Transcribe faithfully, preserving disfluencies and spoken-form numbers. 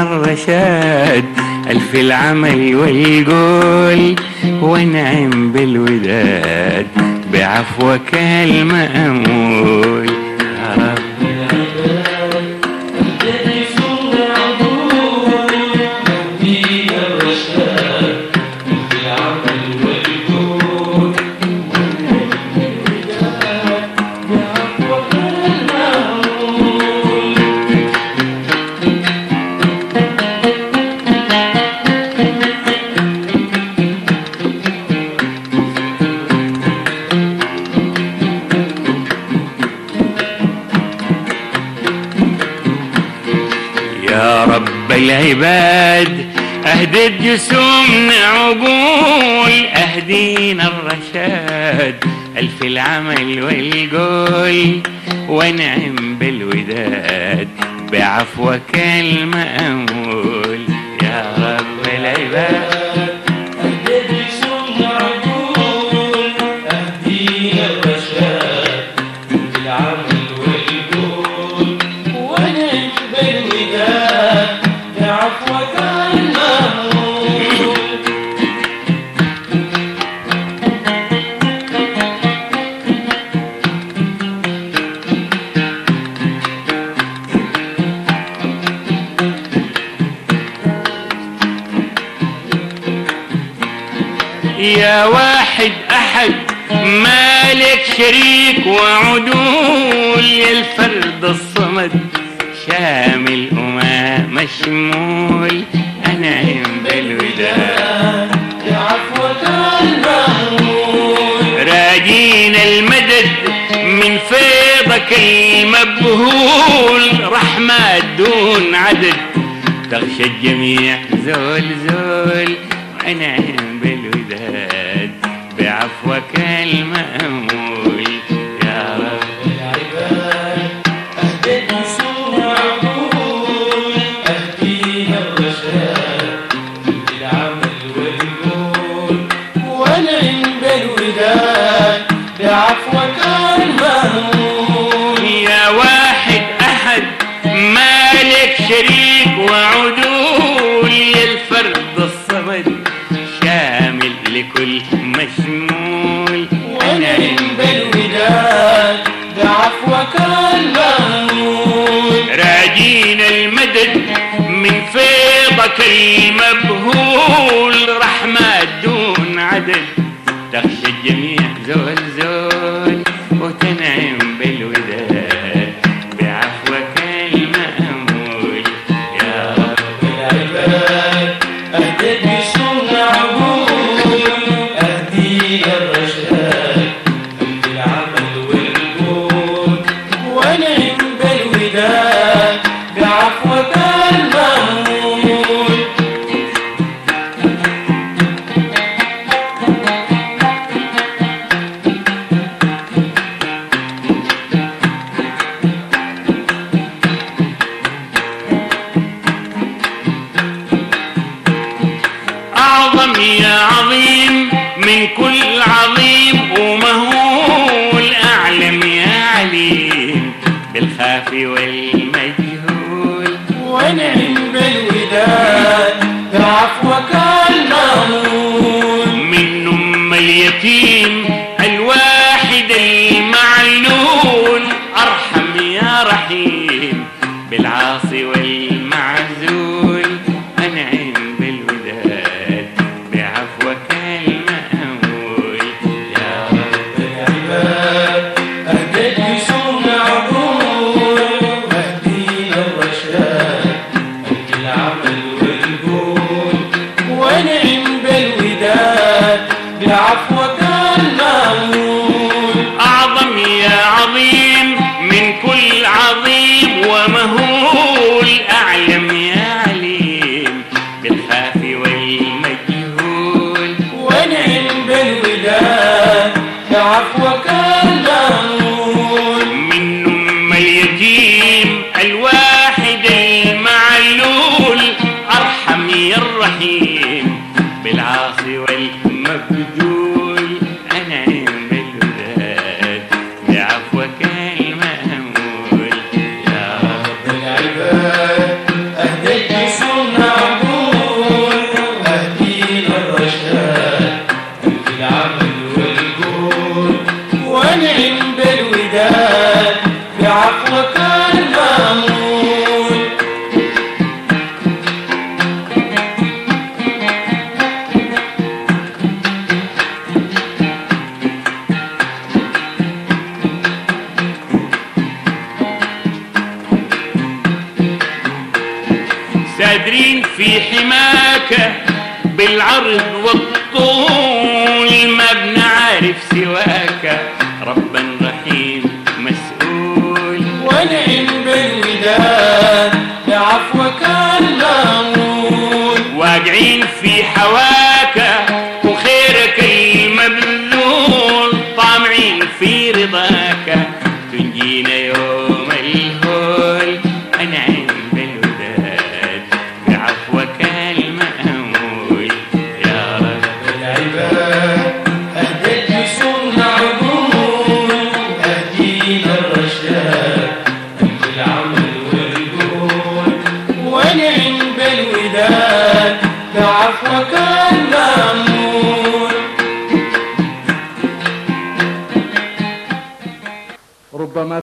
الرشاد ألف العمل والقول وانعم بالوداد بعفوك المأمول يا رب يا رب العباد اهدد جسومنا عقول اهدينا الرشاد ألف العمل والقول وانعم بالوداد بعفوك المأمول يا رب العباد اهدد جسومنا عقول اهدينا الرشاد ألف العمل والقول وانعم بالوداد بعفوك المأمول. يا واحد أحد مالك شريك وعدول يا الفرد الصمد شامل وما مشمول أنعم بالوداد بعفوك المأمول. راجينا المدد من فيضك المبهول رحمات دون عدد تغشى الجميع زول زول أنعم بالوداد بعفوك المأمول يا رب العباد أهدد جسومنا عقول أهدينا الرشاد بالعمل والقول وانعم بالوداد بعفوك المأمول. يا واحد أحد مالك شريك وعدول يا الفرد الصمد شامل لكل مشمول وانعم بالوداد بعفوك المأمول. راجينا المدد من فيضك المبهول رحمات دون عدد تخشى الجميع زول زول وتنعم بالوداد بعفوك المأمول يا رب العباد أهدد جسومنا عقول أهدينا الرشاد بالعمل والقول وانعم بالوداد بعفوك المأمول. أعظم يا عظيم من كل عظيم ومهول أعلم يا عليم بالخافي والمجهول وانعم بالوداد بعفوك المأمول. من أم اليتيم الواحد المعلول أرحم يا رحيم بالعاصي والمعزول أنعم بالوداد بعفوك المأمول يا رب العباد أهدد جسومنا عقول أهدينا الرشاد بالعمل والقول وانعم بالوداد بعفوك المأمول. أعظم يا عظيم من كل عظيم ومهول أعلم يا عليم بالخافي والمجهول وانعم بالوداد بعفوك المأمول. من أم اليتيم الواحد المعلول أرحم يا الرحيم بالعاصي والمبذول أنعم بالوداد بعفوك المأمول يا رب العباد أهدد جسومنا الرشاد أنت العمل والجود ونعم بالوداد بعفوك المأمول سادرين في حماك بالعرض والطول ما بنعرف سواك ربا رحيم مسؤول ونعم بالوداد بعفوك المأمول واقعين في حواك وخيرك المبذول طامعين في رضاك تنجينا يوم الهول أنعم بالوداد بعفوك المأمول يا رب العباد أهدت لسنة عدول أهدينا الرشاد أنت العمل والجود ونعم بالوداد بعفوك المأمول ربما